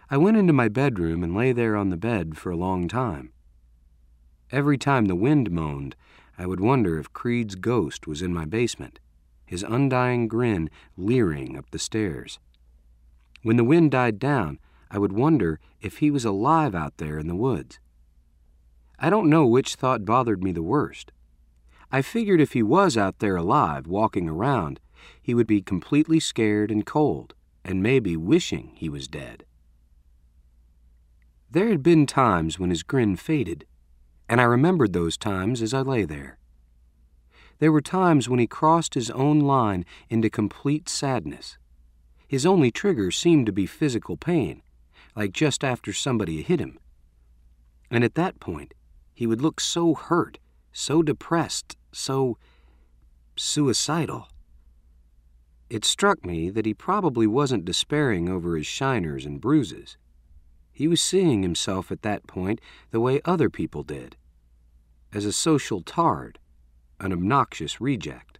I went into my bedroom and lay there on the bed for a long time. Every time the wind moaned, I would wonder if Creed's ghost was in my basement, his undying grin leering up the stairs. When the wind died down, I would wonder if he was alive out there in the woods. I don't know which thought bothered me the worst. I figured if he was out there alive, walking around, he would be completely scared and cold, and maybe wishing he was dead. There had been times when his grin faded, and I remembered those times as I lay there. There were times when he crossed his own line into complete sadness. His only trigger seemed to be physical pain, like just after somebody hit him. And at that point, he would look so hurt, so depressed, so suicidal. It struck me that he probably wasn't despairing over his shiners and bruises. He was seeing himself at that point the way other people did, as a social tard, an obnoxious reject.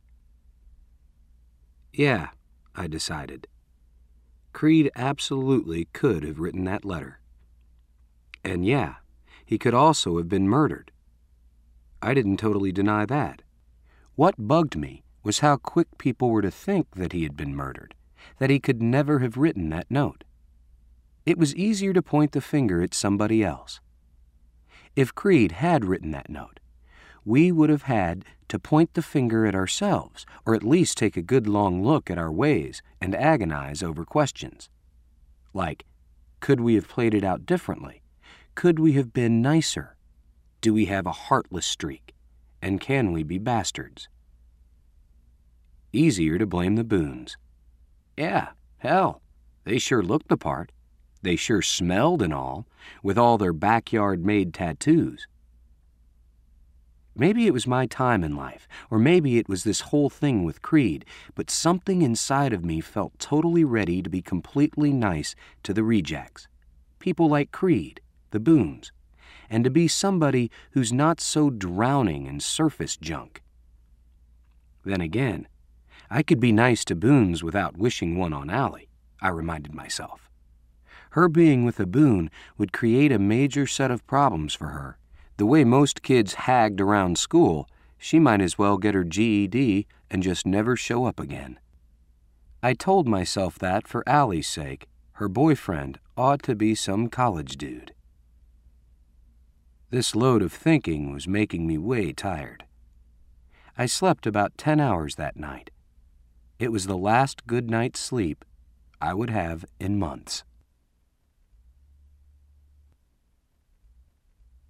Yeah, I decided. Creed absolutely could have written that letter. And yeah, he could also have been murdered. I didn't totally deny that. What bugged me was how quick people were to think that he had been murdered, that he could never have written that note. It was easier to point the finger at somebody else. If Creed had written that note, we would have had to point the finger at ourselves, or at least take a good long look at our ways and agonize over questions. Like, could we have played it out differently? Could we have been nicer? Do we have a heartless streak? And can we be bastards? Easier to blame the Boones. Yeah, hell, they sure looked the part. They sure smelled and all, with all their backyard-made tattoos. Maybe it was my time in life, or maybe it was this whole thing with Creed, but something inside of me felt totally ready to be completely nice to the rejects, people like Creed, the Boones, and to be somebody who's not so drowning in surface junk. Then again, I could be nice to Boones without wishing one on Allie, I reminded myself. Her being with a Boone would create a major set of problems for her. The way most kids hagged around school, she might as well get her GED and just never show up again. I told myself that for Allie's sake, her boyfriend ought to be some college dude. This load of thinking was making me way tired. I slept about 10 hours that night. It was the last good night's sleep I would have in months.